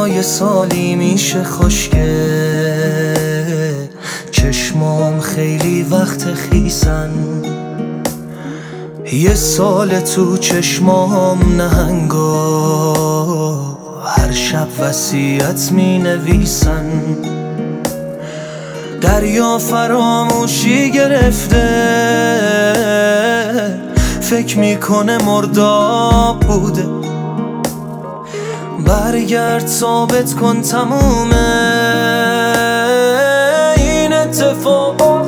یه سالی میشه خوشگه، چشمام خیلی وقت خیسن. یه سال تو چشمام نهنگا هر شب وصیت می نویسن. دریا فراموشی گرفته، فکر میکنه مرداب بوده. برگرد ثابت کن تمومه این اتفاق.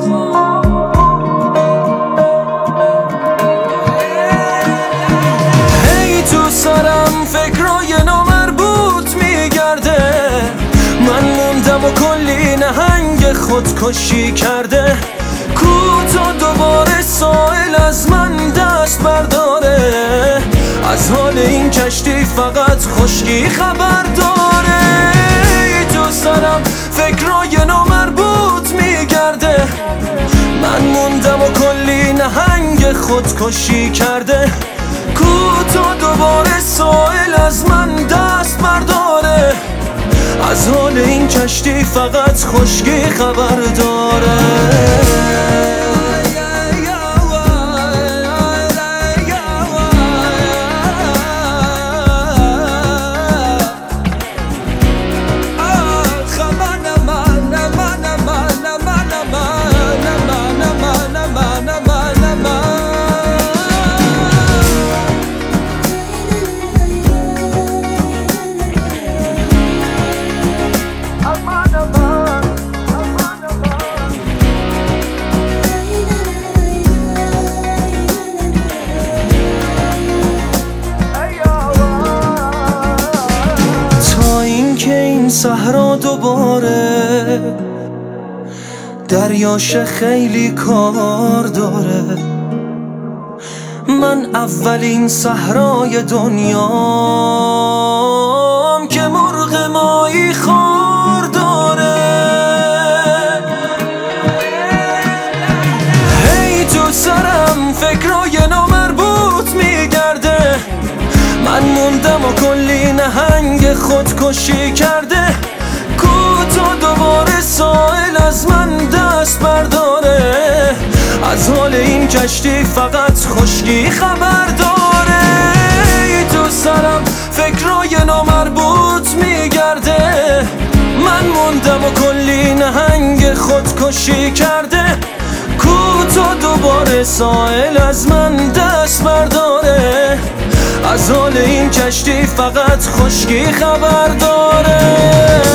هی تو سرم فکرای نامربوط میگرده، من موندم و کلی نهنگ خودکشی کرده. کوتا دوباره سائل از من دست برداره، از حال این کشتی فقط خشکی خبر داره. تو سرم فکرای نامربوط میگرده، من موندم و کلی نهنگ خودکشی کرده. کوتا دوباره سائل از من دست برداره، از حال این کشتی فقط خشکی خبر داره. صحرا دوباره دریاش خیلی کار داره. من اولین صحرای دنیام که مرغ ماهی خوار داره. هی تو سرم فکرای نامربوط میگرده، من موندم و کلی نهنگ خودکشی کرده. کوتا دوباره سائل از من دست برداره، از حال این کشتی فقط خشکی خبر داره. تو سرم فکرای نامربوط میگرده، من موندم و کلی نهنگ خودکشی کرده. کوتا دوباره سائل از من دست برداره، از حال این کشتی فقط خشکی خبر داره.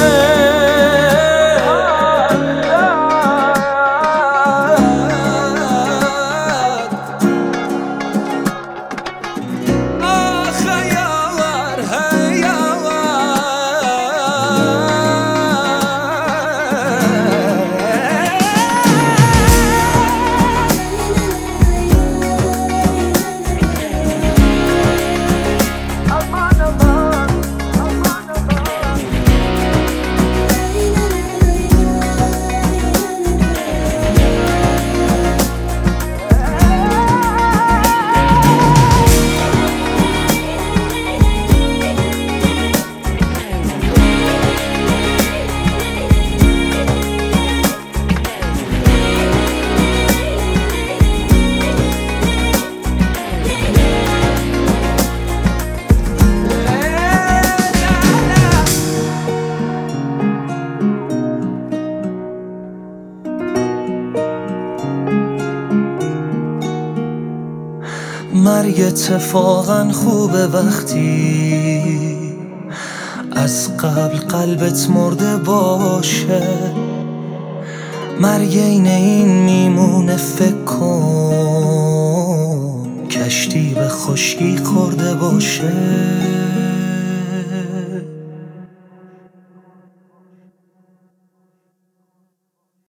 مرگ اتفاقا خوبه وقتی از قبل قلبت مرده باشه. مرگ این میمونه، فکر کن کشتی به خشکی خورده باشه.